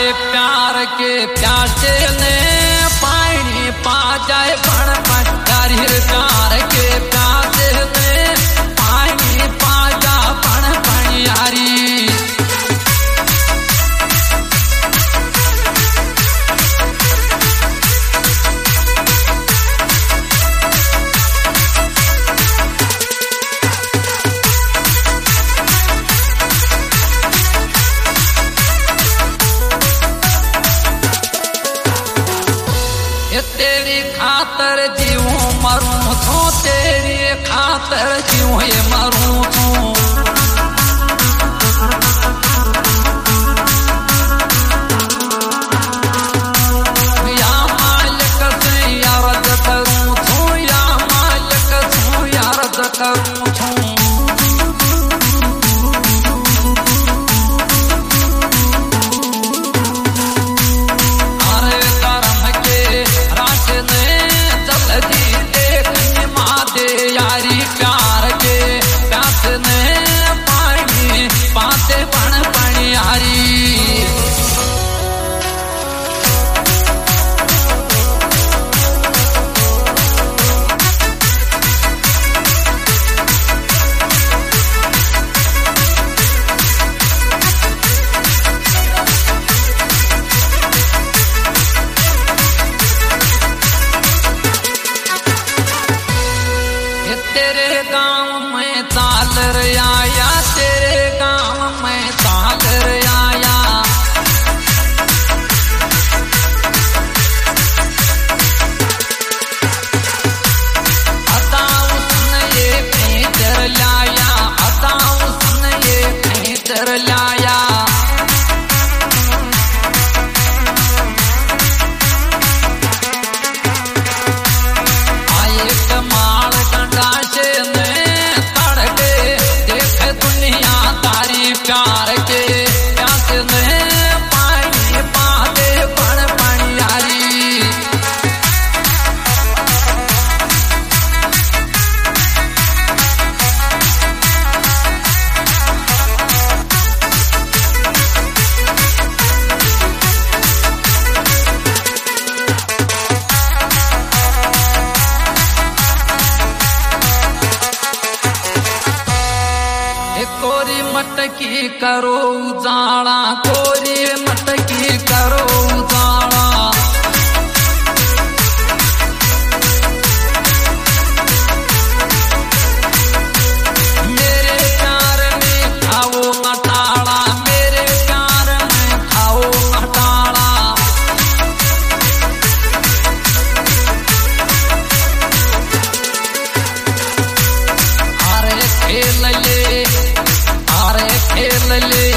प्यार के प्यासे ने पानी पा जाए पण पटारी प्यार के प्यासे ने पानी पा जा पण पनियारी तेरी खातर जीऊं मरूं छू तेरी खातर जीऊं ये मरूं छू या मालिक से याद करूं छू या मालिक छू याद करूं छू तेरे गांव में तालर आया तेरे गांव में तालर आया अदा उसने ये भीतर लाया अदा उसने ये भीतर लाया आए कमाल कंडाशे प्यार के प्यास में पानी पाते पण पनियारी कोरी मटकी करो उजाला कोरी मटकी करो उजाला मेरे प्यार में खाओ मटाला मेरे प्यार में खाओ मटाला अरे खेल ले